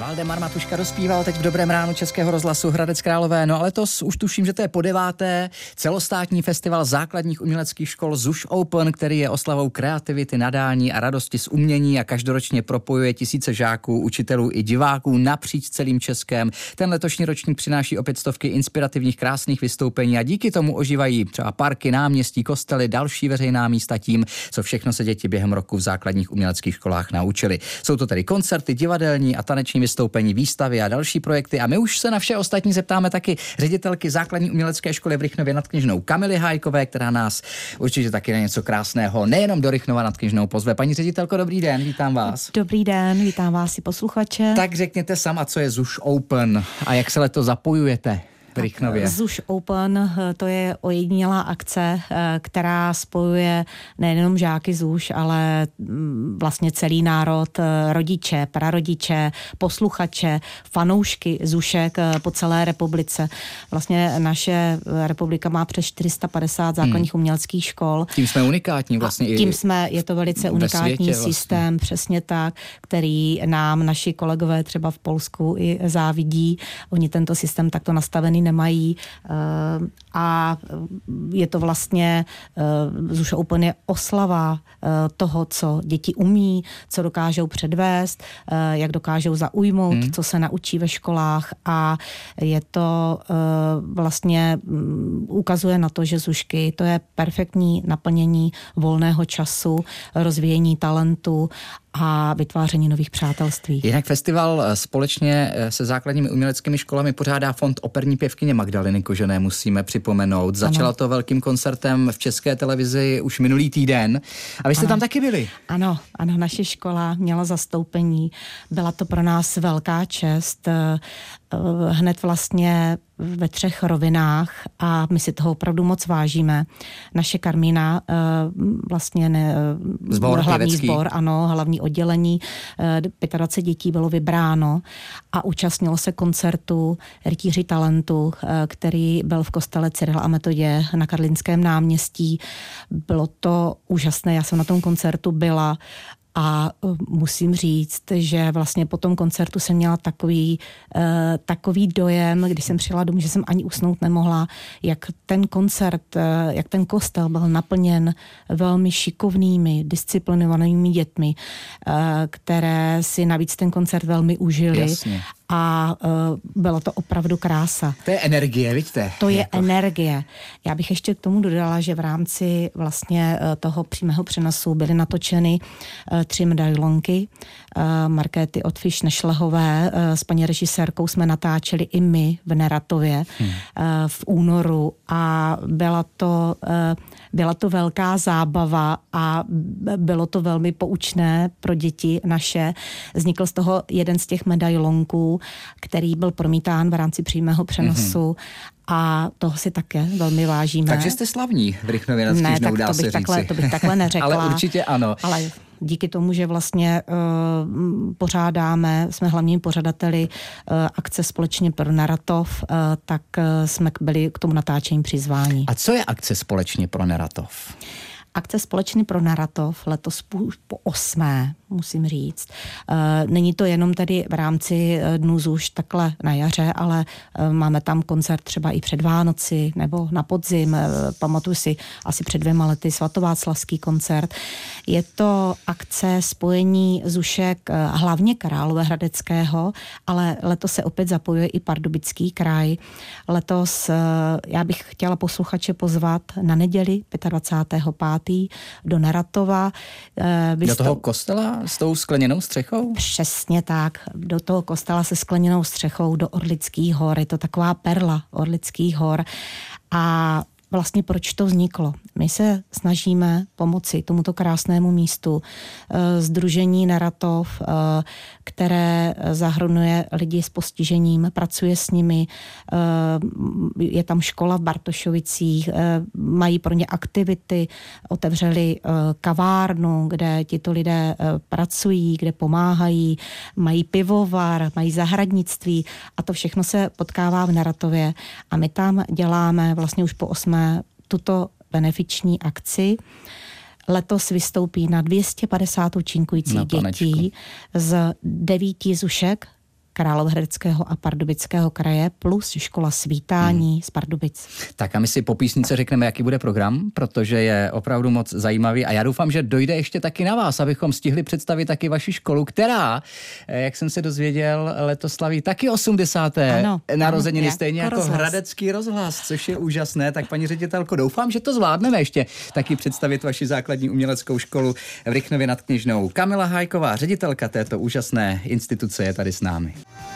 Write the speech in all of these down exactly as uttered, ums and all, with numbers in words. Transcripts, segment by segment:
Valdemar Matuška dospíval teď v Dobrém ránu Českého rozhlasu Hradec Králové. No ale letos už tuším, že to je po deváté celostátní festival základních uměleckých škol ZUŠ Open, který je oslavou kreativity, nadání a radosti z umění a každoročně propojuje tisíce žáků, učitelů i diváků napříč celým Českem. Ten letošní ročník přináší opět stovky inspirativních krásných vystoupení a díky tomu ožívají třeba parky, náměstí, kostely, další veřejná místa tím, co všechno se děti během roku v základních uměleckých školách naučili. Jsou to tedy koncerty, divadelní a taneční vystoupení, výstavy a další projekty a my už se na vše ostatní zeptáme taky ředitelky základní umělecké školy v Rychnově nad Kněžnou Kamily Hájkové, která nás určitě taky na něco krásného nejenom do Rychnova nad Kněžnou pozve. Paní ředitelko, dobrý den, vítám vás. Dobrý den, vítám vás i posluchače. Tak řekněte sama, co je ZUŠ Open a jak se letos zapojujete v Rychnově. ZUŠ Open, to je ojedinělá akce, která spojuje nejenom žáky ZUŠ, ale vlastně celý národ, rodiče, prarodiče, posluchače, fanoušky ZUŠek po celé republice. Vlastně naše republika má přes čtyři sta padesát základních hmm. uměleckých škol. Tím jsme unikátní vlastně. A tím jsme, je to velice unikátní světě, systém, vlastně. Přesně tak, který nám naši kolegové třeba v Polsku i závidí. Oni tento systém takto nastavený nemají a je to vlastně ZUŠ Open je oslava toho, co děti umí, co dokážou předvést, jak dokážou zaujmout, hmm. co se naučí ve školách a je to vlastně ukazuje na to, že ZUŠky to je perfektní naplnění volného času, rozvíjení talentu a vytváření nových přátelství. Jinak festival společně se základními uměleckými školami pořádá fond operní pěvkyně Magdaleny Kožené, musíme připomenout. Začala ano. to velkým koncertem v České televizi už minulý týden. A vy jste ano. tam taky byli? Ano, ano, naše škola měla zastoupení. Byla to pro nás velká čest. Hned vlastně ve třech rovinách a my si toho opravdu moc vážíme. Naše Karmína, vlastně ne, zbor, hlavní pěvecký. sbor, ano, hlavní oddělení, dvacet pět dětí bylo vybráno a účastnilo se koncertu Rytíři talentu, který byl v kostele Cyrila a Metodě na Karlínském náměstí. Bylo to úžasné, já jsem na tom koncertu byla a musím říct, že vlastně po tom koncertu jsem měla takový, uh, takový dojem, když jsem přijela domů, že jsem ani usnout nemohla, jak ten koncert, uh, jak ten kostel byl naplněn velmi šikovnými, disciplinovanými dětmi, uh, které si navíc ten koncert velmi užili. Jasně. A uh, byla to opravdu krása. To je energie, vidíte? To je jako... energie. Já bych ještě k tomu dodala, že v rámci vlastně uh, toho přímého přenosu byly natočeny uh, tři medailonky. Uh, Markéty Otfiš Nešlehové uh, s paní režisérkou jsme natáčeli i my v Neratově hmm. uh, v únoru a byla to, uh, byla to velká zábava a bylo to velmi poučné pro děti naše. Vznikl z toho jeden z těch medailonků, který byl promítán v rámci přímého přenosu mm-hmm. a toho si také velmi vážíme. Takže jste slavní v Rychnově nad Kněžnou, dá to se bych říci. Takhle, to bych takhle neřekla. Ale určitě ano. Ale díky tomu, že vlastně uh, pořádáme, jsme hlavními pořadateli uh, akce Společně pro Neratov, uh, tak uh, jsme byli k tomu natáčení přizváni. A co je akce Společně pro Neratov? Akce Společný pro Neratov letos po osmé, musím říct. Není to jenom tedy v rámci Dnů ZUŠ takhle na jaře, ale máme tam koncert třeba i před Vánoci nebo na podzim. Pamatuju si asi před dvěma lety svatováclavský koncert. Je to akce spojení ZUŠek hlavně Královéhradeckého, ale letos se opět zapojuje i Pardubický kraj. Letos já bych chtěla posluchače pozvat na neděli dvacátého pátého do Neratova. Do toho kostela s tou skleněnou střechou? Přesně tak. Do toho kostela se skleněnou střechou do Orlických hor. Je to taková perla Orlických hor. A vlastně proč to vzniklo? My se snažíme pomoci tomuto krásnému místu. Sdružení Neratov, které zahrnuje lidi s postižením, pracuje s nimi, je tam škola v Bartošovicích, mají pro ně aktivity, otevřeli kavárnu, kde tito lidé pracují, kde pomáhají, mají pivovar, mají zahradnictví a to všechno se potkává v Neratově a my tam děláme vlastně už po osmé tuto benefiční akci. Letos vystoupí na dvě stě padesát účinkujících dětí z devíti ZUŠek Královéhradeckého a Pardubického kraje plus škola svítání hmm. z Pardubic. Tak a my si po písnice řekneme, jaký bude program, protože je opravdu moc zajímavý a já doufám, že dojde ještě taky na vás, abychom stihli představit taky vaši školu, která, jak jsem se dozvěděl, letos slaví taky osmdesáté Ano, narozeniny, ano, stejně jako rozhlas. Hradecký rozhlas, což je úžasné. Tak paní ředitelko, doufám, že to zvládneme ještě taky představit vaši základní uměleckou školu v Rychnově nad Kněžnou. Kamila Hájková, ředitelka této úžasné instituce, je tady s námi.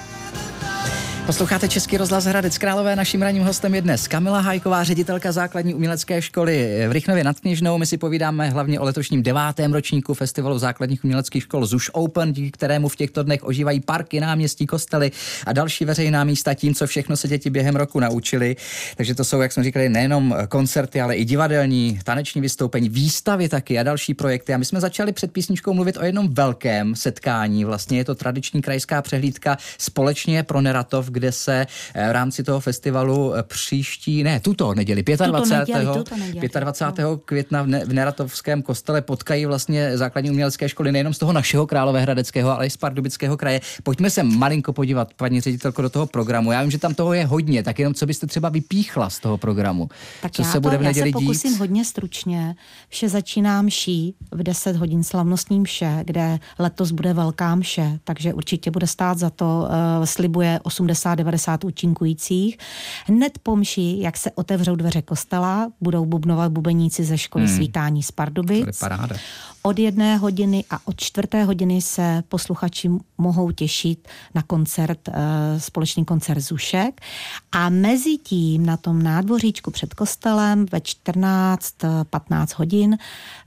Posloucháte Český rozhlas Hradec Králové, naším ranním hostem je dnes Kamila Hájková, ředitelka základní umělecké školy v Rychnově nad Kněžnou. My si povídáme hlavně o letošním devátém ročníku festivalu základních uměleckých škol ZUŠ Open, díky kterému v těchto dnech ožívají parky, náměstí, kostely a další veřejná místa tím, co všechno se děti během roku naučili. Takže to jsou, jak jsme říkali, nejenom koncerty, ale i divadelní, taneční vystoupení, výstavy taky a další projekty. A my jsme začali před písničkou mluvit o jednom velkém setkání. Vlastně je to tradiční krajská přehlídka společně pro Neratov, kde se v rámci toho festivalu příští, ne, tuto neděli, dvacátého pátého dvacátého pátého května v, ne, v Neratovském kostele potkají vlastně základní umělecké školy nejenom z toho našeho Královéhradeckého, ale i z Pardubického kraje. Pojďme se malinko podívat, paní ředitelko, do toho programu. Já vím, že tam toho je hodně, tak jenom co byste třeba vypíchla z toho programu? Tak co já, se bude to, v neděli já se pokusím dít? hodně stručně. Vše začíná mší v deset hodin slavnostní mše, kde letos bude velká mše, takže určitě bude stát za to, uh, slibuje osmdesát devadesát účinkujících. Hned po mši, jak se otevřou dveře kostela, budou bubnovat bubeníci ze školy hmm. svítání z Pardubic. Od jedné hodiny a od čtvrté hodiny se posluchači mohou těšit na koncert, společný koncert ZUŠek. A mezi tím na tom nádvoříčku před kostelem ve čtrnáct patnáct hodin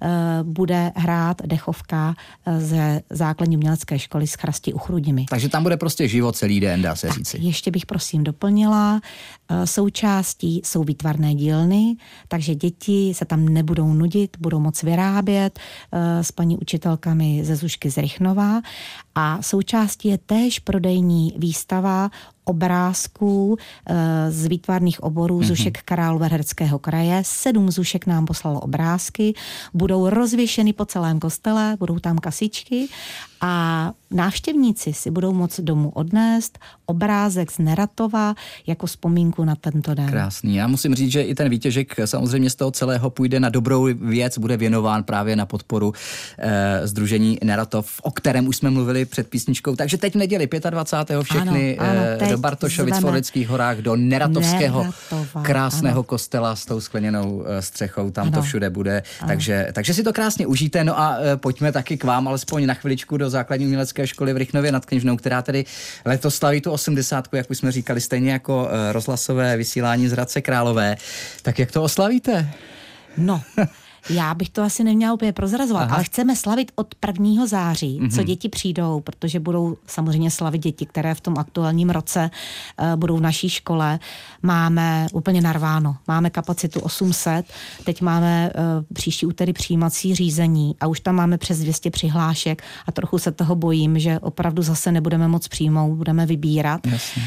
bude hrát dechovka ze základní umělecké školy z Chrasti u Chrudimi. Takže tam bude prostě život celý den, dá se tak, říci. Ještě bych prosím doplnila. Součástí jsou výtvarné dílny, takže děti se tam nebudou nudit, budou moc vyrábět s paní učitelkami ze ZUŠky z Rychnova a součástí je též prodejní výstava obrázků e, z výtvarných oborů mm-hmm. ZUŠek Královéhradeckého kraje. Sedm ZUŠek nám poslalo obrázky, budou rozvěšeny po celém kostele, budou tam kasičky a návštěvníci si budou moct domů odnést obrázek z Neratova jako vzpomínku na tento den. Krásný. Já musím říct, že i ten výtěžek samozřejmě z toho celého půjde na dobrou věc, bude věnován právě na podporu e, sdružení Neratov, o kterém už jsme mluvili před písničkou. Takže teď v neděli dvacátého pátého všechny ano, ano, do Bartošovic v Orlických horách, do Neratovského Neratova, krásného ano. kostela s tou skleněnou střechou, tam ano. to všude bude. Takže, takže si to krásně užijte. No a e, pojďme taky k vám alespoň na chviličku do základní umělecké školy v Rychnově nad Kněžnou, která tedy letos slaví tu osmdesátku, jak už jsme říkali, stejně jako e, rozhlasové vysílání z Hradce Králové. Tak jak to oslavíte? No... Já bych to asi neměla úplně prozrazovat, Aha. ale chceme slavit od prvního září, mm-hmm. co děti přijdou, protože budou samozřejmě slavit děti, které v tom aktuálním roce uh, budou v naší škole. Máme úplně narváno, máme kapacitu osm set, teď máme uh, příští úterý přijímací řízení a už tam máme přes dvě stě přihlášek a trochu se toho bojím, že opravdu zase nebudeme moc přijmout, budeme vybírat. Jasně.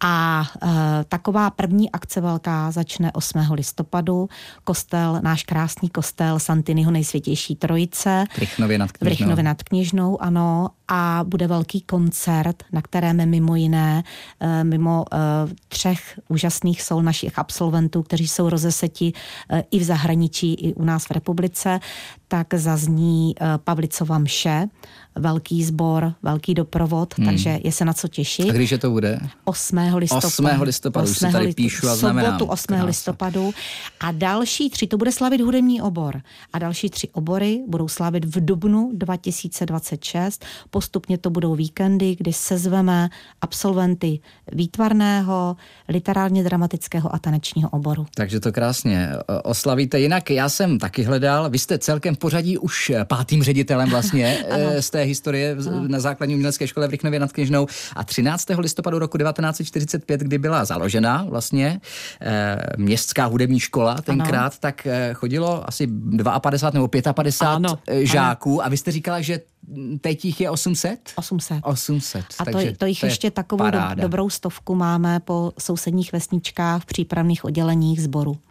A e, taková první akce velká začne osmého listopadu. Kostel, náš krásný kostel Santiniho Nejsvětější Trojice. V Rychnově nad Kněžnou. V Rychnově nad Kněžnou, ano. A bude velký koncert, na kterém mimo jiné, e, mimo e, třech úžasných soul našich absolventů, kteří jsou rozeseti e, i v zahraničí, i u nás v republice, tak zazní e, Pavlicova mše, velký sbor, velký doprovod, hmm. takže je se na co těšit. A když je to bude? osmého listopadu. osmého listopadu, už si tady píšu a znamenám. Sobotu osmého listopadu. A další tři, to bude slavit hudební obor. A další tři obory budou slavit v dubnu dva tisíce dvacet šest. Postupně to budou víkendy, kdy sezveme absolventy výtvarného, literárně dramatického a tanečního oboru. Takže to krásně oslavíte. Jinak já jsem taky hledal, vy jste celkem v pořadí už pátým ředitelem vlastně z té historie ano. na základní umělecké škole v Rychnově nad Kněžnou a třináctého listopadu roku devatenáct set čtyřicet pět, kdy byla založena vlastně eh, městská hudební škola tenkrát, ano. tak eh, chodilo asi padesát dva nebo padesát pět ano. žáků ano. a vy jste říkala, že teď jich je osm set? osm set. osm set. A to, to jich to ještě takovou do, dobrou stovku máme po sousedních vesničkách v přípravných odděleních sboru.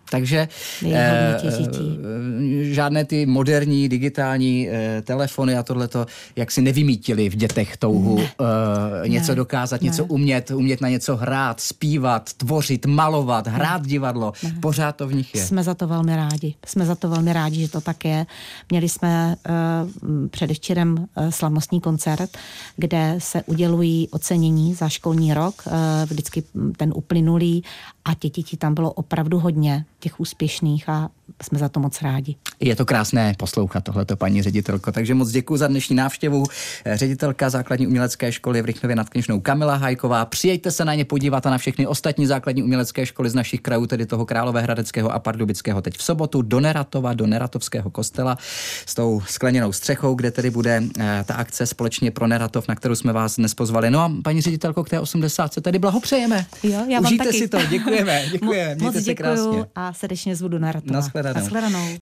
Takže eh, žádné ty moderní digitální eh, telefony a tohleto, jak si nevymítili v dětech touhu ne, eh, něco ne, dokázat, ne. něco umět, umět na něco hrát, zpívat, tvořit, malovat, hrát ne. divadlo. Ne. Pořád to v nich je. Jsme za to velmi rádi. Jsme za to velmi rádi, že to tak je. Měli jsme eh, předevčírem eh, slavnostní koncert, kde se udělují ocenění za školní rok, eh, vždycky ten uplynulý, a těch dětí tam bylo opravdu hodně, těch úspěšných, a jsme za to moc rádi. Je to krásné poslouchat tohleto, paní ředitelko, takže moc děkuji za dnešní návštěvu. Ředitelka základní umělecké školy v Rychnově nad Kněžnou Kamila Hajková. Přijďte se na ně podívat a na všechny ostatní základní umělecké školy z našich krajů, tedy toho Královéhradeckého a Pardubického, teď v sobotu do Neratova, do Neratovského kostela s tou skleněnou střechou, kde tedy bude eh, ta akce společně pro Neratov, na kterou jsme vás dnes pozvali. No a paní ředitelko, k té osmdesátce tedy blahopřejeme. Jo, já vám Užijte taky. si to, děkujeme, děkujeme. Mějte Moc se krásně. A srdečně zvu do Neratova. Nashledanou. Nashledanou.